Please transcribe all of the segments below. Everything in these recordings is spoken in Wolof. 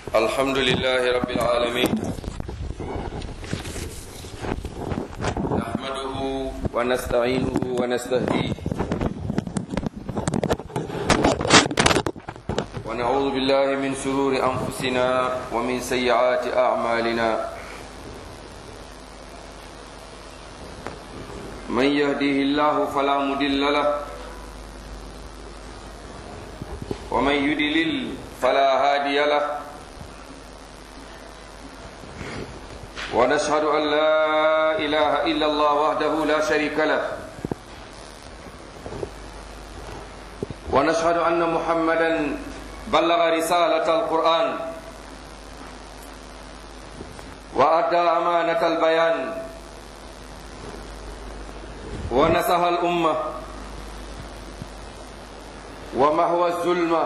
الحمد لله رب العالمين نحمده ونستعينه ونستهديه ونعوذ بالله من شرور أنفسنا ومن سيئات أعمالنا من يهديه الله فلا مضل له ومن يضلل فلا هادي له ونشهد أن لا إله إلا الله وحده لا شريك له ونشهد أن محمدا بلغ رسالة القرآن وأدى أمانة البيان ونصح الأمة ومحو الظلمة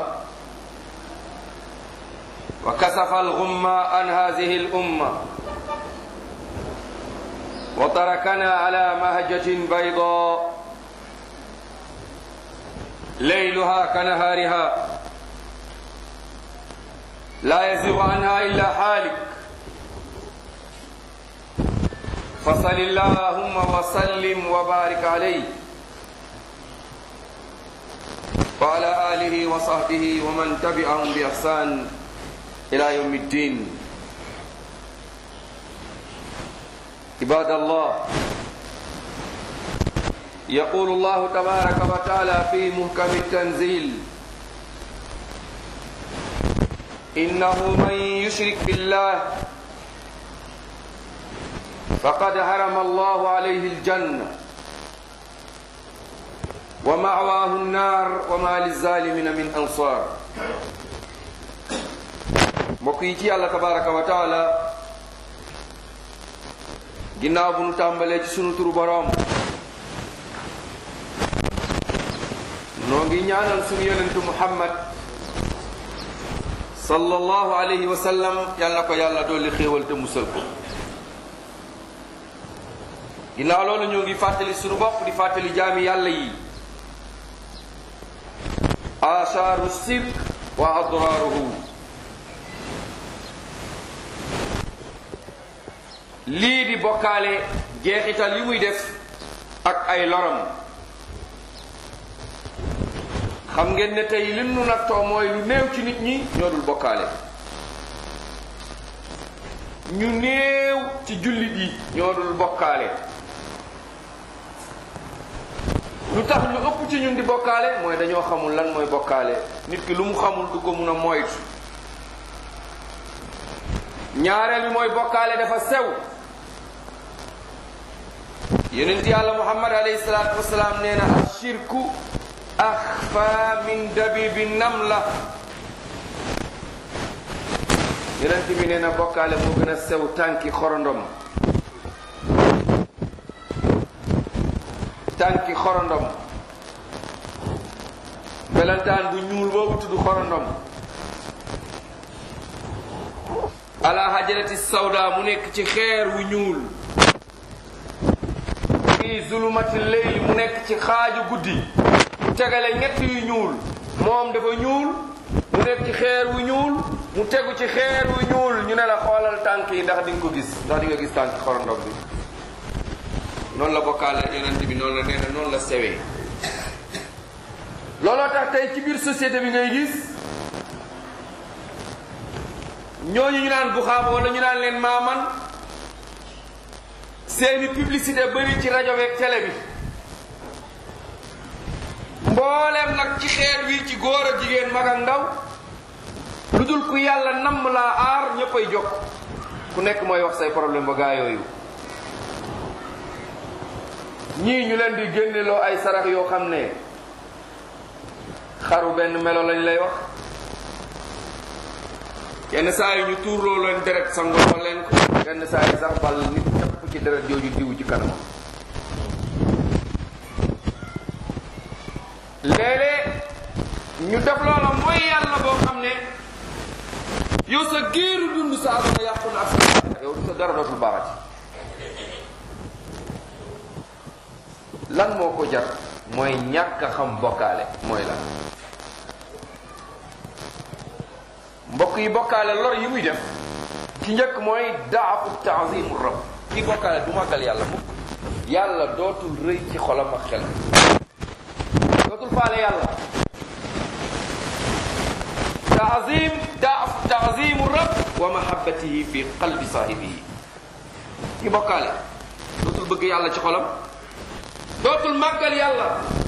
وكشف الغمة عن هذه الأمة وتركنا على مهجة بيضاء ليلها كنهارها لا يزيغ عنها إلا حالك فصل اللهم وسلم وبارك عليه وعلى آله وصحبه ومن تبعهم بإحسان إلى يوم الدين. عباد الله، يقول الله تبارك وتعالى في محكم التنزيل: إنه من يشرك بالله فقد حرم الله عليه الجنة ومأواه النار وما للظالمين من أنصار. mbokk yi ci Yàlla tabaraka wa taala, ginnaaw bu nu tàmbalee ci sunu turu boroom, noo ngi ñaanal sunu yonentu Muhammad sallallahu alayhi wa sallam, yàlla ko yàlla dolli xéewal te musal ko. ginnaaw loolu ñoo ngi fàttali sunu bopp di fàttali jaami yàlla yi asaaru sirk wa adraaruhu. lii di bokkaale jeexital yi muy def ak ay loram. xam ngeen ne tey li nu nattoo mooy lu néew ci nit ñi ñoo dul bokkaale. ñu néew ci jullit yi ñoo dul bokkaale. lu tax lu ëpp ci ñun di bokkaale mooy dañoo xamul lan mooy bokkaale. nit ki lu mu xamul du ko mun a moytu. ñaareel bi mooy bokkaale dafa sew. yonent yàlla Muhammad alayhi salaatu wasalaam nee na ashirku axfa min dabibi namla. yonent bi nee na bokkaale moo gën a sew tànki xorondom. tànki xorondom. melentaan bu ñuul boobu tudd xorondom. ala hajarati sawda, mu nekk ci xeer wu ñuul. fi zulumati leyli, mu nekk ci xaaju guddi. mu tegale ñett yu ñuul, moom dafa ñuul, mu nekk ci xeer wu ñuul, mu tegu ci xeer wu ñuul. ñu ne la xoolal tànk yi ndax di nga ko gis, ndax di nga gis tànk xorondom bi. noonu la bokkaale yonent bi noonu la nee na noonu la sewee. looloo tax tey ci biir société bi ngay gis ñooñu ñu naan buxaaba wala ñu naan leen maaman, seeni publicité bëri ci rajo beeg télé bi. mbooleem nag ci xeet wi, ci góor ak jigéen, mag ak ndaw, lu dul ku yàlla namm laa aar ñéppay jóg. ku nekk mooy wax say problème ba gaa yooyu. ñii ñu leen di génneloo ay sarax yoo xam ne xaru benn melo lañ lay wax. yenn saa yi ñu tuurloo leen deret sangoo leen ko. yenn saa yi sax bal nit ñëpp ci deret jooju diw ci kanamam. léeg-léeg ñu def loola mooy yàlla boo xam ne yow sa géeru dund sa aduna yàqu na ak sa yow sa dara dootul baaxati. lan moo ko jar mooy ñàkk a xam bokkaale mooy lan. mbokk yi bokkaale lor yi muy def ci njëkk mooy daafu taazimu rabb kii bokkaale du màggal yàlla mukk yàlla dootul rëy ci xolam ak xel dootul faale yàlla daafu taazimu rabb wa mahabbatihi fi qalbi saahibihi kii bokkaale dootul bëgg yàlla ci xolam dootul màggal yàlla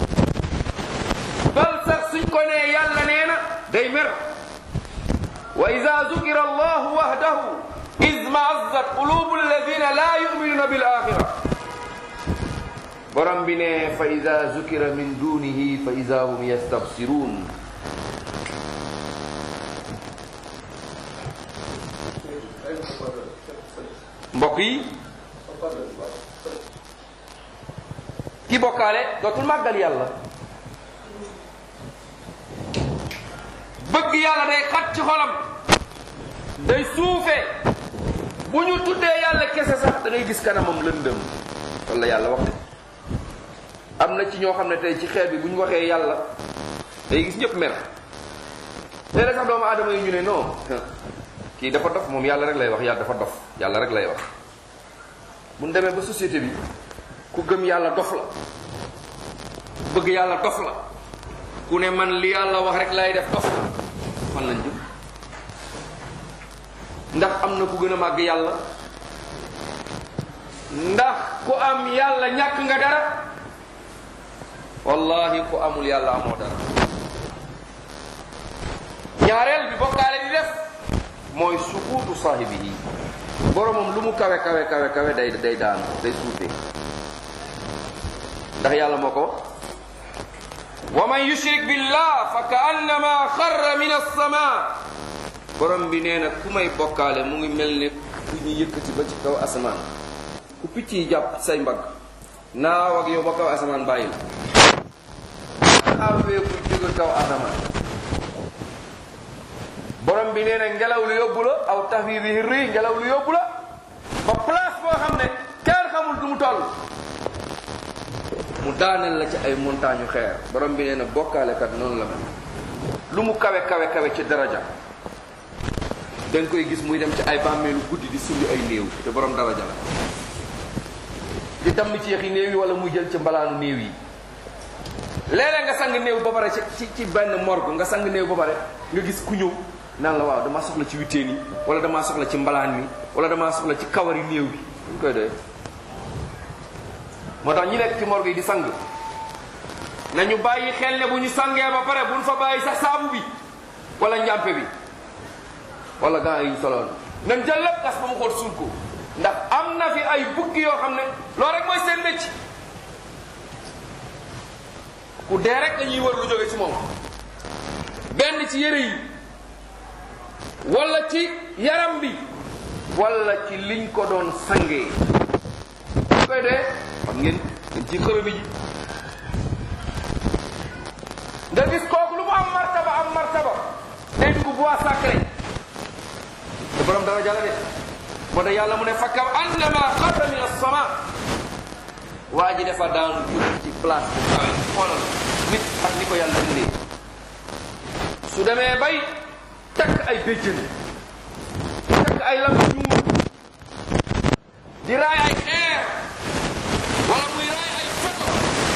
bal sax suñ ko nee yàlla nee na day mer wa ida zukira allahu wahdahu izma'azzat qulubu alladina la yu'minuna bil axira borom bi ne fa ida zukira min dunihi fa ida hum yastabsirun mbokk yi ki bokkaale dootul màggal yàlla bëgg yàlla day xat ci xolam day suufee bu ñu tuddee yàlla kese sax da ngay gis kanamam lëndëm walla yàlla wax am na ci ñoo xam ne tey ci xeet bi bu ñu waxee yàlla day gis ñëpp mer léeg-léeg sax doomu aadama yi ñu ne non kii dafa dof moom yàlla rek lay wax yàlla dafa dof yàlla rek lay wax bu ñu demee ba société bi ku gëm yàlla dof la bëgg yàlla dof la ku ne man li yàlla wax rek lay def dof la fan lañ jëm ndax am na ku gën a màgg yàlla ndax ku am yàlla ñàkk nga dara wallahi ku amul yàlla amoo dara ñaareel bi bokkaale di def mooy sukuutu saahibihi boromam lu mu kawe kawe kawe kawe day daanu day suufee ndax yàlla moo ko wax wa man yushrik billah fa ka annama xarra min as-samaa borom bi nee na ku may bokkaale mu ngi mel ne ku ñu yëkkati ba ci kaw asamaan ku picc yi jàpp say mbagg naaw ak yow ba kaw asamaan bàyyi la awee ku jóge kaw asamaan borom bi nee na ngelaw lu yóbbu la aw tahwi bihi ri ngelaw lu yóbbu la ba place boo xam ne kenn xamul du mu toll mu daaneel la ci ay montagne yu xeer borom bi nee na bokkaalekat noonu la mel lu mu kawe kawe kawe ci daraja da nga koy gis muy dem ci ay bàmmeelu guddi di sulli ay néew te borom daraja la di damm ci yaxi néew yi wala muy jël ci mbalaanu néew yi léeg-léeg nga sang néew ba pare ci benn morgue nga sang néew ba pare nga gis ku ñëw naan la waaw damaa soxla ci witeen yi wala damaa soxla ci mbalaan mi wala damaa soxla ci kawari néew bi ñu koy doyee moo tax ñi nekk ci morgue yi di sang nañu bàyyi xel ne bu ñu sangee ba pare buñ fa bàyyi sax saabu bi wala njàmpe bi wala gants yi ñu soloon nañ jël lépp gas ba mu xool suul ko ndax am na fi ay bukki yoo xam ne loolu rek mooy seen mécc ku dee rek dañuy wër lu jóge ci moom benn ci yére yi wala ci yaram bi wala ci liñ ko doon sangee bu koy dee xam ngeen dañ ci xërëmi ji nga gis kooku lu mu am martaba day dugg bois sacré te borom dara jàlla de moo tax yàlla mu ne fakkaw annama xarra min as-sama waa ji dafa daanu jóg ci place bu kawe xoolal nit ak ni ko yàlla indee su demee bay takk ay béjjën takk ay lam ñuul di raay ay xeer wala muy raay ay photo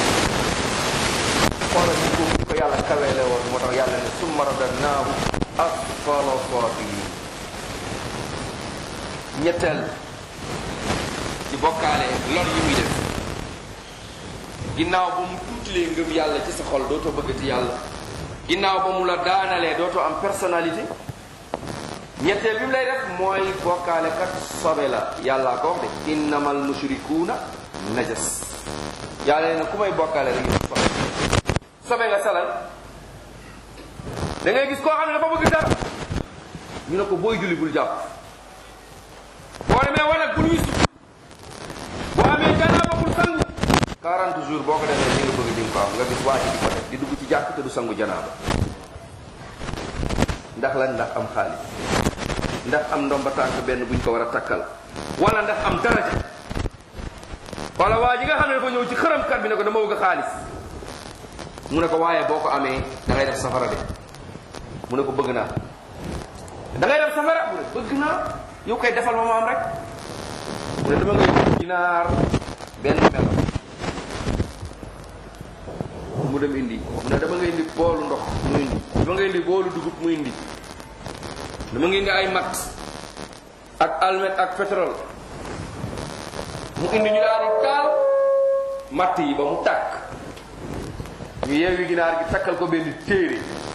xoolal ni ko yàlla kaweele woon moo tax yàlla ne summa radadnaahu asfala saafiliin ñetteel ci bokkaale lor yi muy def ginnaaw ba mu tuutilee ngëm yàlla ci sa xol dootoo bëggati yàlla ginnaaw ba mu la daanalee dootoo am personnalité ñetteel bi mu lay def mooy bokkaale kat sobe la yàllaa ko wax de innamal mushrikuuna najas yàlla ne ku may bokkaale rek sobe nga salal da ngay gis koo xam ne dafa bëgg dara ñu ne ko booy julli bul jàpp boo demee wala bul wisu boo amee janaaba bul sangu 40 jours boo ko defee li nga bëgg di nga ko am nga gis waa ji di ko def di dugg ci jàkk te du sangu janaaba ndax lan ndax am xaalis ndax am ndomba tànk benn buñ ko war a takkal wala ndax am daraja wala waa ji nga xam ne dafa ñëw ci xërëmkat bi ne ko dama bëgg xaalis mu ne ko waaye boo ko amee da ngay def safara de mu ne ko bëgg naa da ngay def safara mu ne bëgg naa yow koy defal ma am rek mu ne dama ngay ginaar benn melo mu dem indi mu ne dama ngay indi boolu ndox mu indi dama ngay indi boolu dugub mu indi dama ngay indi ay mat ak almet ak pétrole mu indi ñu daal di taal matt yi ba mu tàkk ñu yeewi ginaar gi takkal ko benn téere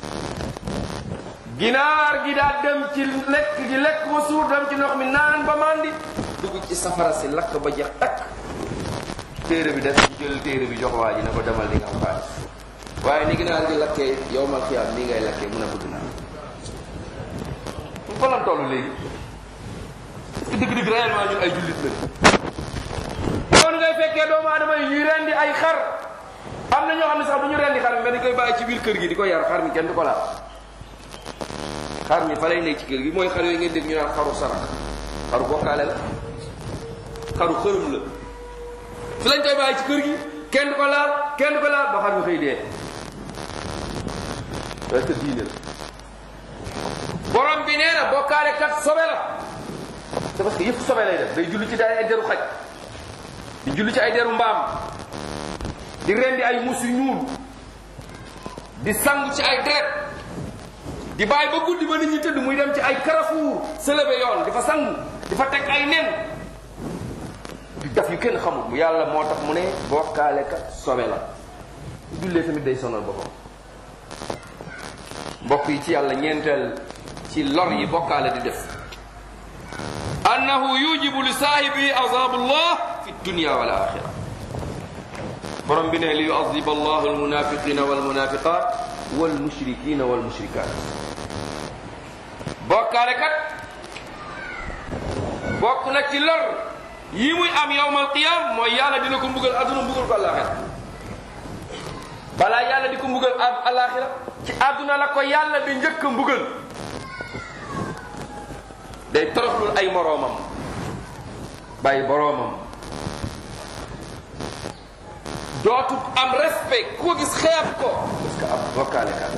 ginaar gi daal dem ci lekk ba suur dem ci ndox mi naan ba mandi dugg ci safara si lakk ba jeex takk téere bi def ñu jël téere bi jox waa ji ne ko demal di nga am xaalis waaye ni ginaar gi lakkee yowmal xiyaam nii ngay lakkee mun a bëgg naa fa lan toll léegi est-ce que dëgg-dëgg réellement ñun ay jullit la noonu ngay fekkee doomu aadama yi ñuy rendi ay xar am na ñoo xam ne sax du ñu rendi xar mi mais dañ koy bàyyi ci biir kër gi di ko yar xar mi kenn du ko laal xar mi fa lay nekk ci kër gi mooy xar yooyu ngeen dégg ñu naan xaru sarax xaru bokkaale la xaru xërëm la fi lañ koy bàyyi ci kër gi kenn du ko laal kenn du ko laal ba xar mi xëy dee parce que diine la borom bi nee na bokkaale kat sobe la c'est parce que yëpp sobe lay def day julli ci ay deru xaj di julli ci ay deru mbaam di rendi ay mus yu ñuul di sangu ci ay deret di bàyyi ba guddi ba nit ñi tëdd muy dem ci ay Carrefour sëlëbe yoon di fa sangu di fa teg ay nen di def yu kenn xamul bu yàlla moo tax mu ne bokkaale kat sobe la jullee tamit day sonal boppam mbokk yi ci yàlla ñeenteel ci lor yi bokkaale di def annahu yujibu li saahibi azabullah fi dunya wal axira borom bi ne li yu'adhiba allahu almunafiqina walmunafiqat walmushrikina walmushrikat bokkaale kat bokk na ci lor yi muy am yawmal qiyam mooy yàlla dina ko mbugal adduna mbugal ko alaxira balaa yàlla di ko mbugal alaxira ci adduna la ko yàlla di njëkk mbugal day toroxlul ay moroomam bàyyi boroomam dootu am respect ku ko gis xeeb ko parce que ab bokkaale kat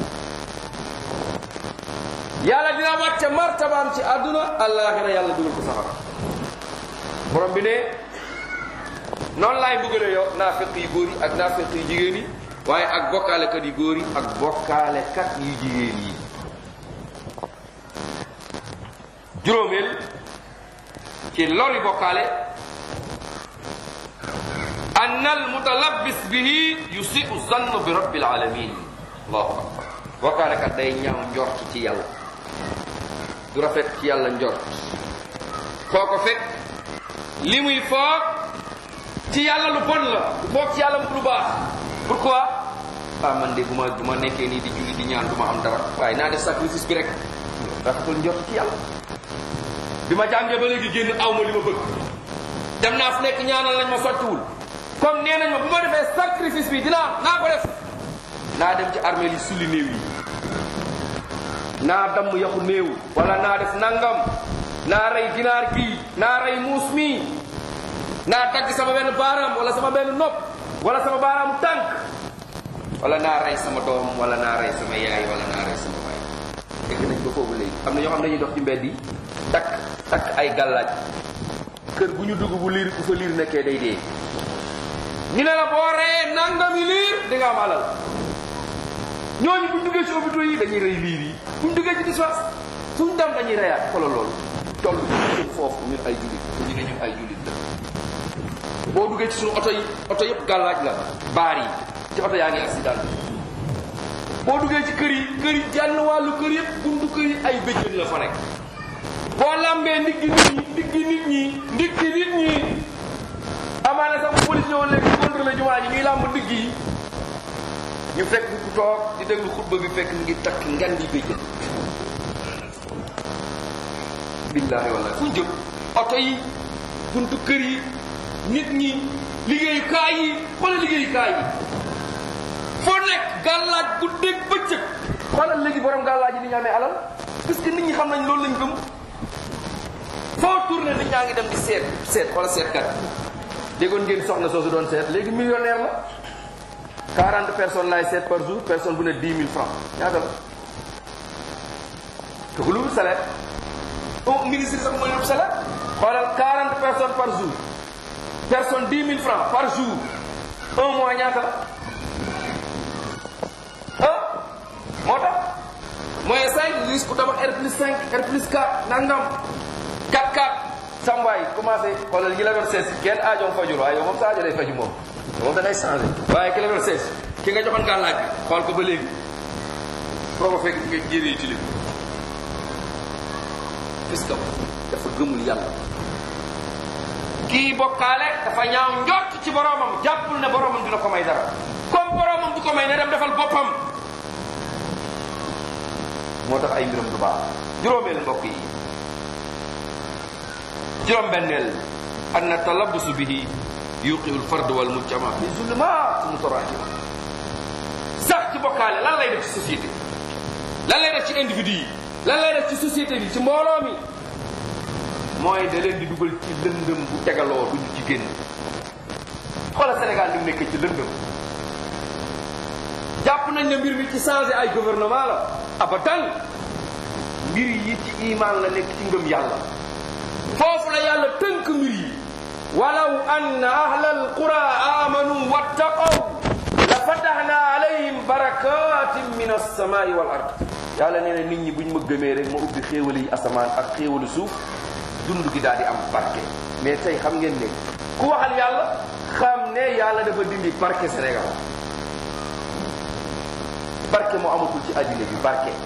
yàlla dina wàcce martabaam ci àdduna àllaaxira yàlla dugal ko safara borom bi ne noonu laay mbugalee yow naafiq yu góor yi ak naafiq yu jigéen yi waaye ak bokkaalekat yu góor yi ak bokkaalekat yu jigéen yi juróomeel ci lori bokkaale an al mutalabbis bihi yusiu zann bi rabbil alamin allahu akbar bokkaale kat day ñaaw njort ci yàlla du rafet ci yàlla njort foo ko fekk li muy foog ci yàlla lu bon la du foog ci yàlla lu baax pourquoi man de bu ma nekkee nii di julli di ñaan du ma am dara waaye naa def sacrifice bi rek rafetul njort ci yàlla bi ma jàngee ba léegi génn aw ma li ma bëgg dem naa fu nekk ñaanal nañ ma sottiwul comme nee nañ ma bu ma defee sacrifice bi naa ko def naa dem ci armée li sulli néew yi naa damm yaxu néew wala naa def nangam naa rey ginaar kii naa rey muus mi naa dagg sama benn baaraam wala sama benn nopp wala sama baaraamu tànk wala naa rey sama doom wala naa rey sama yaay wala naa rey sama baay dégg nañ ba foofu léegi am na ñoo xam ne dañuy dox ci mbedd yi takk ay gàllaaj kër bu ñu dugg bu liir bu fa liir nekkee day dee ñu ne la boo reyee nangami liir di nga am alal ñooñu buñ duggee ci hôpitaux yi dañuy rey liir yi buñ duggee ci dispensaire suñ dem dañuy reyaat xoolal loolu toll ñun foofu ñun ay jullit ñu ne ñun ay jullit la boo duggee ci suñu oto yëpp gàllaaj la baar yi ci oto yaa ngi accident boo duggee ci kër yi jànn wàllu kër yëpp buntu kër yi ay béjjën la fa nekk boo lambee ndiggi nit ñi amaana sax bu police ñëwoon léegi contrôlé jumaa ji ñuy làmb ndigg yi ñu fekk ku toog di déglu xutba bi fekk ngi takk ngan di béjjën billaahi wallaahi fu ñu jëm oto yi buntu kër yi nit ñi liggéeyukaay yi wala liggéeyukaay yi foo nekk gàllaaj guddeeg bëccëg xoolal léegi borom gàllaaj yi ni ñu amee alal parce que nit ñi xam nañ loolu lañ gëm foo tourné nit ñaa ngi dem di seet wala seetkat déggoon ngeen soxna soosu doon seet léegi millionnaire la 40 personnes laay seet par jour personne bu ne 10 000 francs ñaata la te ku lu salaire ministre sax mooy yóbbu salaire xoolal 40 personnes par jour personne 10 000 francs par jour un mois ñaata la moo tax mooy 5 risque ku tabax R+5 R+4 nangam 4-4 sambaay commencé xoolal ñi la doon sees kenn aajoom fajul waaye yow moom sa aajo day faju moom da ngay changé waaye ki la doon sees ki nga joxoon kaa laaj bi xool ko ba léegi foo ko fekk nga jëriñ ci léegi gis nga dafa gëmul yàlla kii bokkaale dafa ñaaw njort ci boromam jàppul ne boromam dina ko may dara comme boromam du ko may ne dem defal boppam moo tax ay mbiram du baax juróomeel mbokk yi juróom-benneel anna talabbusu bihi yuqiul fard wal mujtama fi zulumat mutarakiba sax ci bokkaale lan lay def ci société lan lay def ci individu yi lan lay def ci société bi ci mbooloo mi mooy da leen di dugal ci lëndëm bu tegaloo duñu ci génn xoolal Sénégal ni mu nekkee ci lëndëm jàpp nañ ne mbir mi ci changé ay gouvernement la abadan mbir yi ci iman la nekk ci ngëm yàlla foofu la yàlla tënk mbir yi walaw anna ahlal qura amanu wattaqaw la fatahna alayhim barakatin min as-samai wal ard yàlla nee na nit ñi buñ ma gëmee rek ma ubbi xéewali yi asamaan ak xéewalu suuf dund gi daal di am barke mais tey xam ngeen ne ku waxal yàlla xam ne yàlla dafa dindi barke Sénégal barke moo amatul ci àddina bi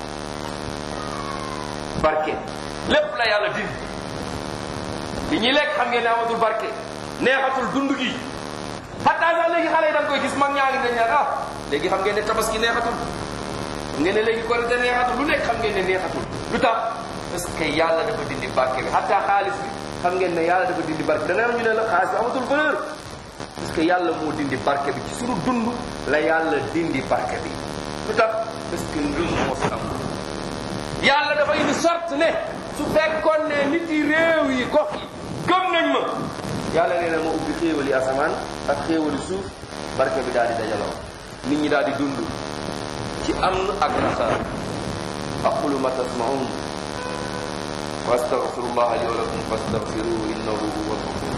barke lépp la yàlla dindi li ñuy lekk xam ngeen ne amatul barke neexatul dund gi xataa sax léegi xale yi da nga koy gis mag ñaa ngi dañ naan léegi xam ngeen ne tabaski neexatul ngeen ne léegi korite neexatul lu nekk xam ngeen ne neexatul lu tax parce que yàlla dafa dindi barke bi xataa xaalis bi xam ngeen ne yàlla dafa dindi barke dana am ñu ne la xaalis bi amatul valeur parce que yàlla moo dindi barke bi ci suñu dund la yàlla dindi barke bi lu tax parce que ngëm moo fi am yàlla dafa indi sorte ne su fekkoon ne nit yi réew yi gox yi gëm nañ ma yàlla nee na ma ubbi xéewali asamaan ak xéewali suuf barke bi daal di dajaloo nit ñi daal di dund ci amn ak raxaa aqulu ma tasmaun wa astaghfirullah li wa lakum fastaghfiruhu innahu huwal ghafurur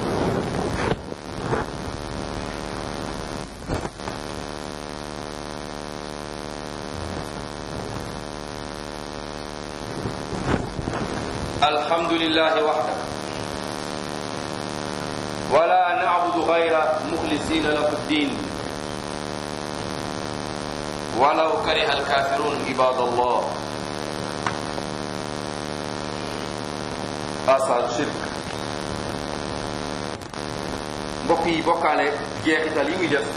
rahim alhamdulillahi wahdahu wala na'budu ghayra mukhlisina lahu ad-din walaw kariha al-kafirun ibadallah asal shirk mbokk yi bokkaale jeexital yi muy def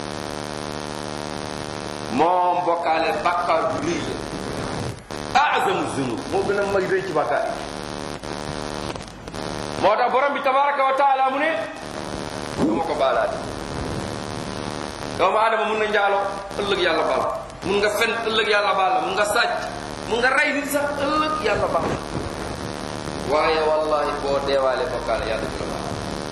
moom bokkaale bàkkaar bu rëy la a'zamu zunub moo gën a may rëy ci bàkkaar yi moo tax borom bi tabaraka wa taala mu ne du ma ko baalaati doomu aadama mun na njaalo ëllëg yàlla baal mun nga fen ëllëg yàlla baal la mun nga sàcc mun nga rey nit sax ëllëg yàlla baal waaye wallahi boo deewaale bokkaale yàlla du la baal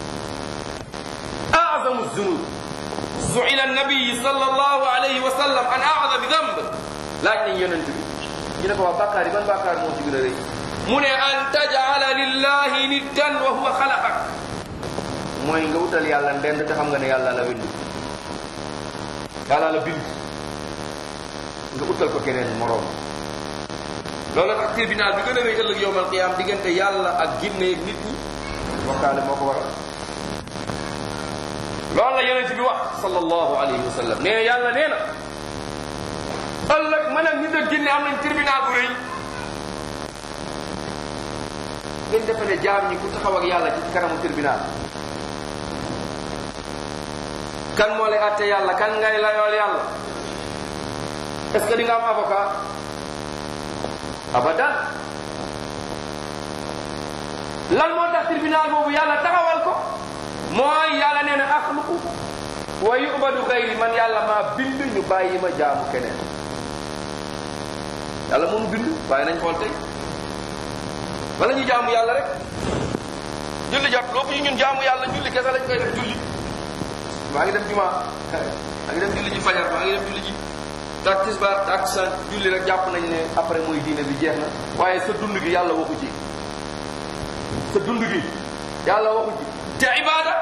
a'zamu zunub su'ila an-nabi sallallahu alayhi wa sallam an a'zami dhanb laaj nañ yonent bi ñu ne ko waa bàkkaar yi ban bàkkaar moo ci gën a rëy mu ne an taj'ala lillahi niddan wa huwa xalaqak mooy nga wutal yàlla ndend te xam nga ne yàlla la bind yàlla la bind nga utal ko keneen moroom loolu tax tribunal bi gën a rëy ëllëg yowmal qiyaam diggante yàlla ak ginne ak nit ñi bokkaale moo ko waral loolu la yonent bi wax sallallahu alayhi wa sallam nee yàlla nee na ëllëg mën ak nit ak ginne am nañ tribunal bu rëy ngeen defe ne jaam ñi ku taxaw ak yàlla ci kanamu tribunal kan moo lay àtte yàlla kan ngay layool yàlla est-ce que di nga am avocat abadan lan moo tax tribunal boobu yàlla taxawal ko mooy yàlla nee na axluqu wa yubadu xayri man yàlla maa bind ñu bàyyi ma jaamu keneen yàlla moonu bind bàyyi nañ xool tey wala ñu jaamu yàlla rek julli jàpp loo ko ñun jaamu yàlla julli kese lañ koy def julli maa ngi dem juma maa ngi dem julli ji fajar maa ngi dem julli ji tak tisbaar tak sa julli rek jàpp nañ ne après mooy diine bi jeex na waaye sa dund gi yàlla waxu ci sa dund gi yàlla waxu ci te ibada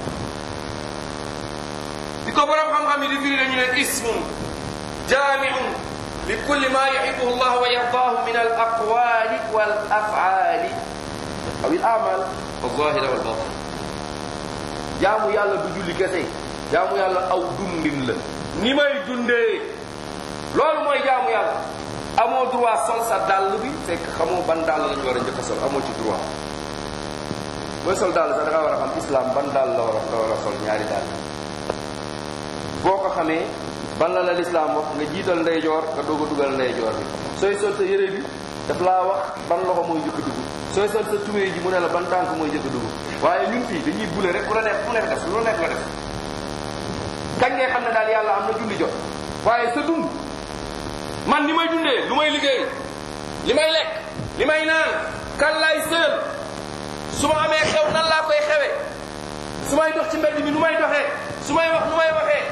di ko borom xam-xam yi di firi dañu ne ismun jaamiun li kulli ma yuhibbuhu Allah wa yardahu min al aqwali wal af'ali aw al a'mal al zahira wal batin jaamu yàlla du julli kese jaamu yàlla aw dundin la ni may dundee loolu mooy jaamu yàlla amoo droit sol sa dàll bi fekk xamoo ban dàll lañu war a njëkk a sol amoo ci droit mooy sol dàll sax da nga war a xam islam ban dàll la war a sol ñaari dàll boo ko xamee ban la lislaam wax nga jiital ndeyjoor nga doog a dugal ndeyjoor bi sooy sol sa yére bi daf laa wax ban loxo mooy njëkk dugg sooy sol sa tubéy ji mu ne la ban tànk mooy njëkk dugg waaye ñun fii dañuy bule rek bu la neex mu nekk def lu nekk nga def kañ ngay xam ne daal yàlla am na julli jot waaye sa dund man ni may dundee lu may liggéey li may lekk li may naan kan laay sël su ma amee xew nan laa koy xewe su may dox ci mbedd mi nu may doxee su may wax nu may waxee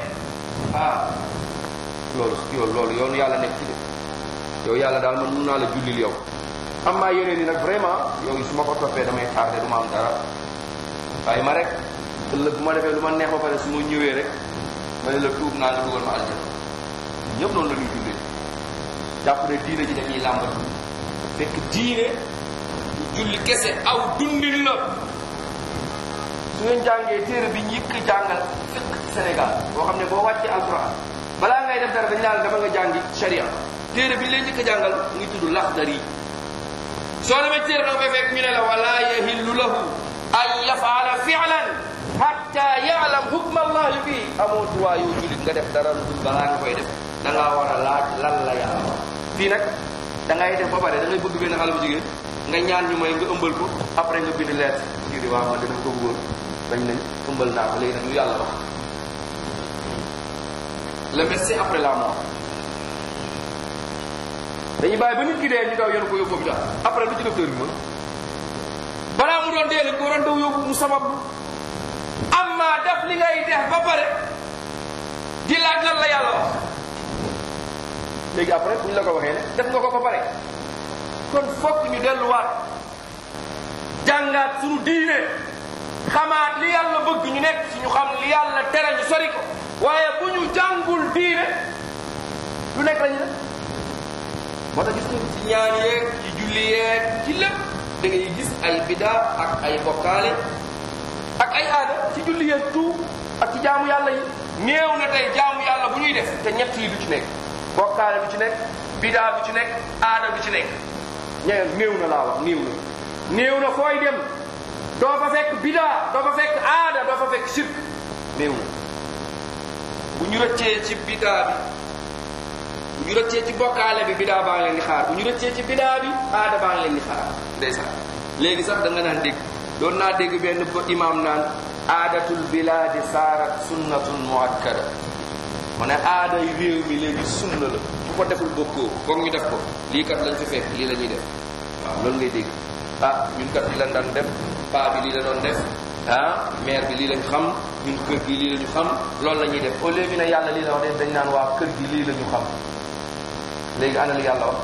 loolu yoonu yàlla nekk ci de yow yàlla daal man mun naa la jullil yow am maa yeneen yi nag vraiment yow su ma ko toppee damay tardé du ma am dara waaye ma rek ëllëg bu ma defee lu ma neex ba pare su ma ñëwee rek ma ne la tuub naa nga dugal ma aljana ñëpp noonu la ñuy jullee jàpp ne diine ji dañuy làmbatu fekk diine julli kese aw dundin la su ngeen jàngee téere bi ñu yëkk jàngal fekk Sénégal boo xam ne boo wàccee alquran balaa ngay def dara dañ naan dama nga jàngi sharia téere bi ñu leen njëkk jàngal mu ngi tudd Laxdari soo demee téere da nga fay fekk ñu ne la wala yahillu lahu an yafaala fi'lan hatta ya'lam hukma allahi fii amoo droit yow jullit nga def dara lu dul balaa nga koy def da ngaa war a laaj lan la yàlla wax fii nag da ngay def ba pare da ngay bëgg benn xale bu jigéen nga ñaan ñu may nga ëmbal ko après nga bind lettre kii di waaw man dina ko bëggoon bañ nañ ëmbal naa ko léegi nag lu yàlla wax le médecin après la mort dañuy bàyyi ba nit ki dee ñu daw yóbbu ko yóbbu bi daal après lu ci docteur bi mën balaa mu doon dee lañ ko waroon daw yóbbu mu sabab amma def li ngay def ba pare di laaj lan la yàlla wax léegi après bu ñu la ko waxee ne def nga ko ba pare kon fokk ñu delluwaat jàngaat suñu diine xamaat li yàlla bëgg ñu nekk ci ñu xam li yàlla tere ñu sori ko waaye bu ñu jàngul diine lu nekk lañu def moo tax gis nga ci ñaan yeeg ci julli yeeg ci lépp da ngay gis ay bidaa ak ay bokkaale ak ay aada ci julli yeeg tuub ak ci jaamu yàlla yi néew na tey jaamu yàlla bu ñuy def te ñett yi du ci nekk bokkaale du ci nekk bidaa du ci nekk aada du ci nekk ñeneen néew na laa wax néew na fooy dem doo fa fekk bidaa doo fa fekk aada doo fa fekk shirk néew na bu ñu rëccee ci bidaa bi bu ñu rëccee ci bokkaale bi bidaa baa ngi leen di xaar bu ñu rëccee ci bidaa bi aada baa ngi leen di xaar ndeysaan léegi sax da nga naan dégg doon naa dégg benn imaam naan aadatul bilaadi saarat sunnatun muakkada mu ne aada yu réew mi léegi sunna la bu ko deful bokkoo foog ñu def ko lii kat lañ fi fekk lii la ñuy def waaw loolu ngay dégg ñun kat lii lañ daan def paa bi lii la doon def maire bi lii lañ xam ñun kër gi lii la ñu xam loolu la ñuy def au lieu ñu ne yàlla lii la wax dañ naan waa kër gi lii la ñu xam léegi ana li yàlla wax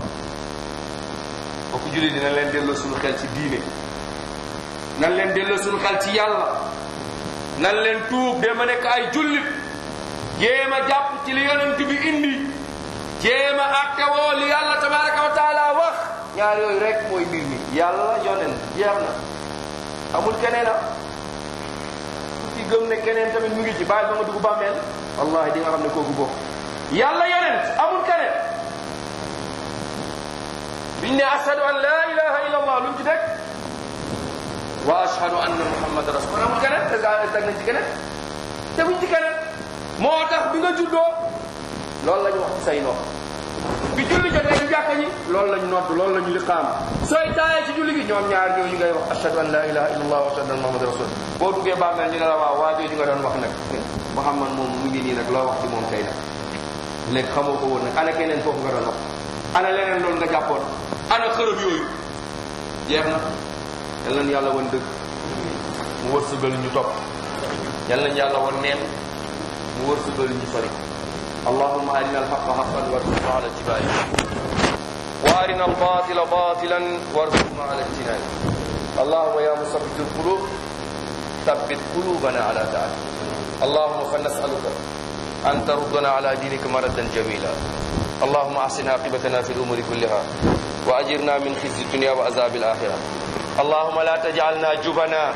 bokku julli dina leen delloo suñu xel ci diine nan leen delloo suñu xel ci yàlla nan leen tuub dama nekk ay jullit jéem a jàpp ci li yonent bi indi jéem a attewoo li yàlla tabaraka wa taala wax ñaar yooyu rek mooy mbir mi yàlla yonent jeex na amul keneen ku ci gëm ne keneen tamit mu ngi ci bàyyi ba nga dugg bàmmeel wallahi di nga xam ne kooku bokk yàlla yonent amul keneen biñ ne ashhadu an la ilaha illa allah luñ ci teg wa ashhadu anna muhammad rasul amul keneen te teg nañ ci keneen te buñ ci keneen moo tax bi nga juddoo loolu la ñu wax ci say nopp bi julli jotee ñu jàkka ñi loolu la ñu nodd loolu la ñu liqaam sooy taayee ci julli gi ñoom ñaar ñooñu ngay wax ashhadu an la ilaha illallah wa ashhadu anna muhammad rasul boo duggee bàmmeel ñu ne la waaw waa jooju nga doon wax nag muhammad moom mu ngi nii nag loo wax ci moom tey nag léegi xamoo ko woon nag ana keneen foofu nga doon wax ana leneen loolu nga jàppoon ana xërëm yooyu jeex na yal nañu yàlla wan dëgg mu wërsëgal ñu topp yal nañu yàlla wan neen mu wërsëgal ñu sori اللهم أرنا الحق حقا وارزقنا على اتباعه وأرنا الباطل باطلا وارزقنا على اجتنابه allahumma ya musabbitul qulub thabbit qulubana ala ta'atik allahumma fa nas'aluka an taruddana ala dinika maradan jamila allahumma ahsin aqibatana fi al-umuri kulliha wa ajirna min khizyi dunya wa azabil akhirah allahumma la taj'alna jubana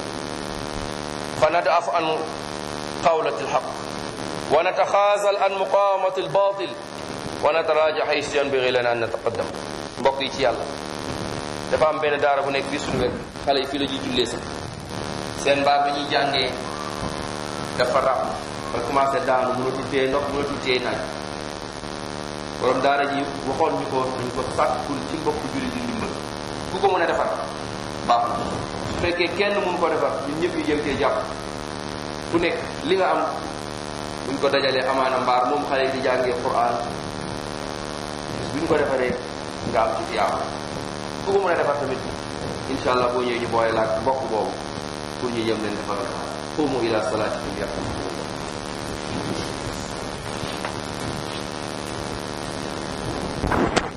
فندعف عن قولة الحق ونتخاذل عن مقاومة الباطل ونتراجع حيث ينبغي لنا أن نتقدم mbokk yi ci yàlla dafa am benn daara bu nekk fii suñu wet xale yi fii la ñuy jullee sax seen mbaar bi ñuy jàngee dafa rab ba commencé daanu mënatul tee ndox mënatul tee naaj borom daara ji waxoon ñu ko dañ ko sàkkul ci mbokk julli di ndimbal ku ko mën a defar baax na su fekkee kenn mënu ko defar ñun ñëpp yi jëm cee jàpp ku nekk li nga am buñ ko dajalee amaana mbaar moom xale yi di jàngee Qur'an buñ ko defaree nga am ci tiyaaba ku ko mën a defar tamit insha allah boo ñëwee ñu booy laaj mbokk boobu pour ñu jëm leen defar qumu ila salatikum yarhamkum